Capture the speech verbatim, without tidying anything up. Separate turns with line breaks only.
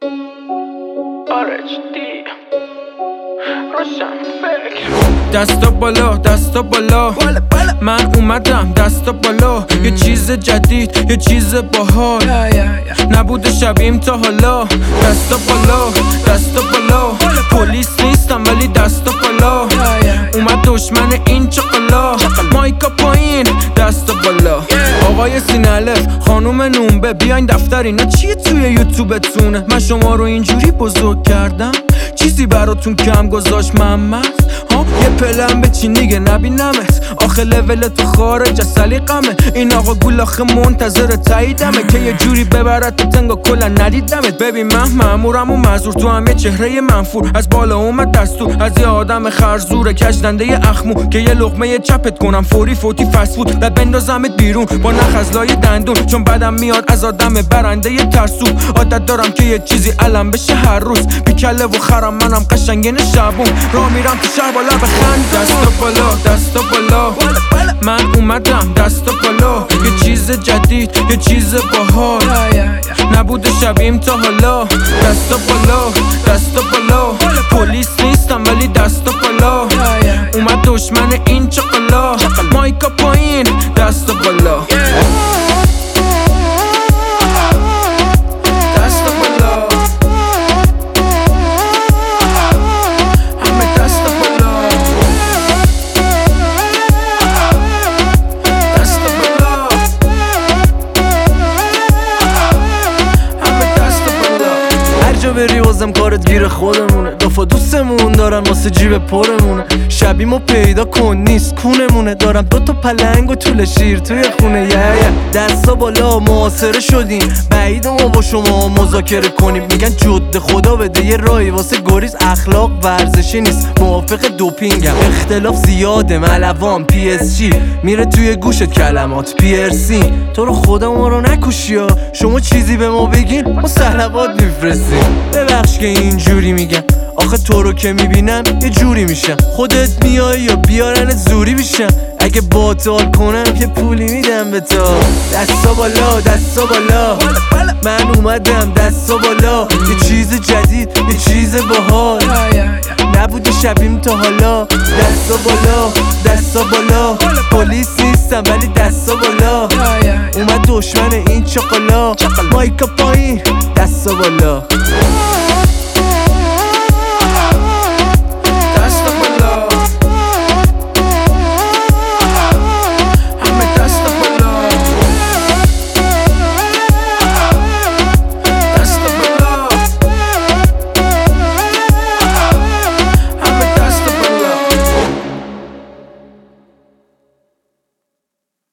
دستا بالا دستا بالا من اومدم دستا بالا یه چیز جدید یه چیز باحال نبوده شبیم تا حالا دستا بالا دستا بالا پلیس نیستم ولی دستا بالا اومد دشمن این چقلا مایکا پایین دستا بالا آقای سینالف خانوم نونبه بیاین دفتر اینا چیه توی یوتیوبتونه من شما رو اینجوری بزرگ کردم چیزی براتون کم گذاشت محمد ها یه پلن بچین دیگه نبینمت آخه لول تو خارج از سلیقمه این آقا گول آخه منتظر تاییدمه که یه جوری ببرد تو تنگا کلا ندیدمت ببین من مامورم و معذور تو هم یه چهره منفور از بالا اومد دستور از یه آدم خرزوره کجدنده اخمو که یه لقمه چپت کنم فوری فوتی فست فود بعد بندازمت بیرون با نخ از لای دندون چون بدم میاد از آدم برنده یه ترسو عادت دارم که یه چیزی علم بشه هر روز بیکله و خرم منم قشنگین شبون راه میرم تو شهر بالا بخند دستا بالا دستا بالا من اومدم دستا بالا یه چیز جدید یه چیز باحال نبوده شبیم تا حالا دستا بالا دستا بالا پلیس نیستم ولی دستا بالا اومد دشمن این چقلا مایکا پایین دستا بالا بری وزم کارت گیر خودمونه دفعه دوستمون دارن واسه جیب پرمونه شبیمو پیدا کن نیست کونمونه دارم دوتا پلنگ و طول شیر توی خونه یه یه دستا بالا معاصره شدیم بعید ما با شما مذاکره کنیم میگن جد خدا بده یه راهی واسه گریز اخلاق ورزشی نیست موافق دوپینگم اختلاف زیاده ملوان پی اس جی میره توی گوشت کلمات پیرسی تو رو خدا ما رو نکشی ها شما چیزی به ما بگین ما صلوات میفرستیم ببخش که اینجوری میگم آخه تو رو که میبینم یه جوری میشم خودت میای یا بیارنت زوری بیشم اگه باطال کنم یه پولی میدم به تو دستا بالا دستا بالا من اومدم دستا بالا یه چیز جدید یه چیز باحال نبوده شبیم تا حالا دستا بالا دستا بالا پلیس نیستم ولی دستا بالا اومد دشمن این چقلا مایکا پایین دستا بالا